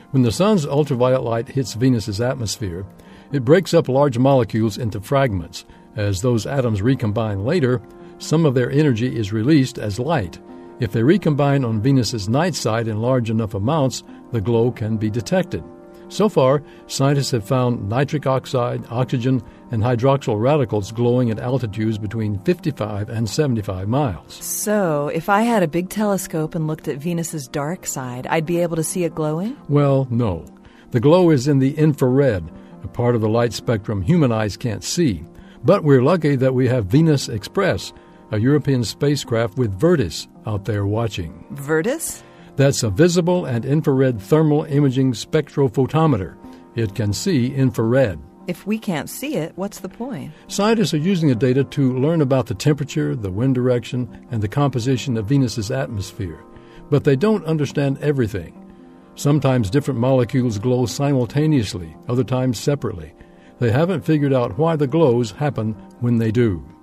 When the sun's ultraviolet light hits Venus's atmosphere, it breaks up large molecules into fragments. As those atoms recombine later, some of their energy is released as light. If they recombine on Venus's night side in large enough amounts, the glow can be detected. So far, scientists have found nitric oxide, oxygen, and hydroxyl radicals glowing at altitudes between 55 and 75 miles. So, if I had a big telescope and looked at Venus's dark side, I'd be able to see it glowing? Well, no. The glow is in the infrared, a part of the light spectrum human eyes can't see. But we're lucky that we have Venus Express, a European spacecraft with VIRTIS out there watching. VIRTIS? That's a visible and infrared thermal imaging spectrophotometer. It can see infrared. If we can't see it, what's the point? Scientists are using the data to learn about the temperature, the wind direction, and the composition of Venus's atmosphere. But they don't understand everything. Sometimes different molecules glow simultaneously, other times separately. They haven't figured out why the glows happen when they do.